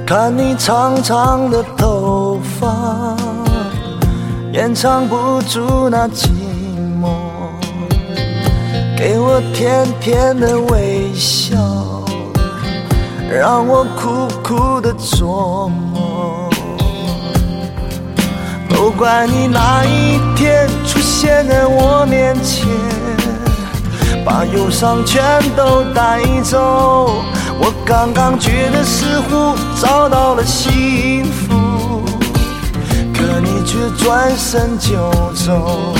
看你长长的头发，掩藏不住那寂寞，给我甜甜的微笑，让我苦苦的琢磨。都怪你那一天出现在我面前，把忧伤全都带走。我刚刚觉得似乎找到了幸福，可你却转身就走。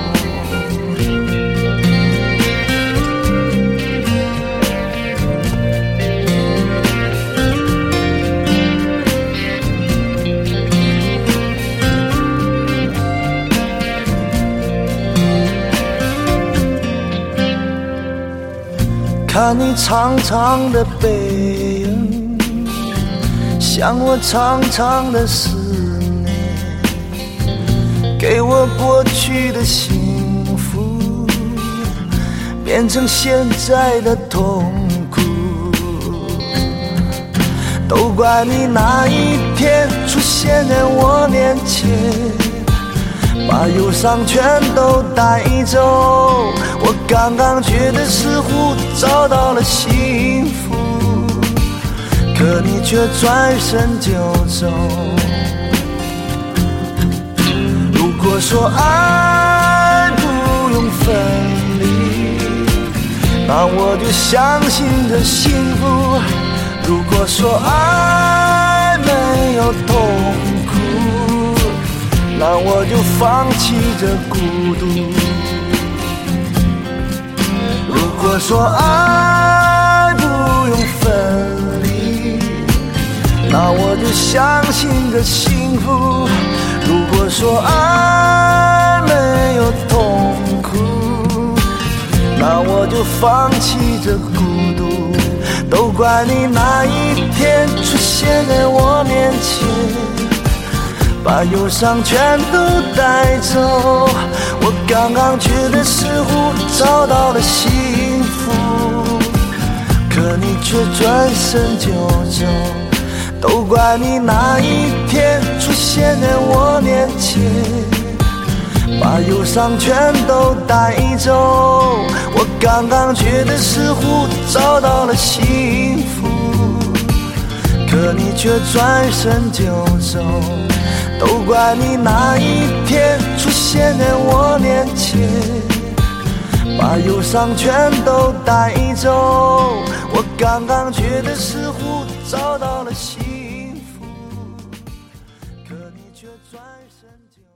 看你长长的背影，像我长长的思念，给我过去的幸福变成现在的痛苦。都怪你那一天出现在我面前，把忧伤全都带走。我刚刚觉得似乎找到了幸福，可你却转身就走。如果说爱不用分离，那我就相信着幸福。如果说爱没有痛苦，那我就放弃这孤独。如果说爱不用分离，那我就相信着幸福。如果说爱没有痛苦，那我就放弃这孤独。都怪你那一天出现在我面前，把忧伤全都带走。我刚刚觉得似乎找到了幸福，可你却转身就走。都怪你那一天出现在我面前，把忧伤全都带走。我刚刚觉得似乎找到了幸福，可你却转身就走。都怪你那一天出现在我面前，把忧伤全都带走。我刚刚觉得似乎找到了幸福，可你却转身就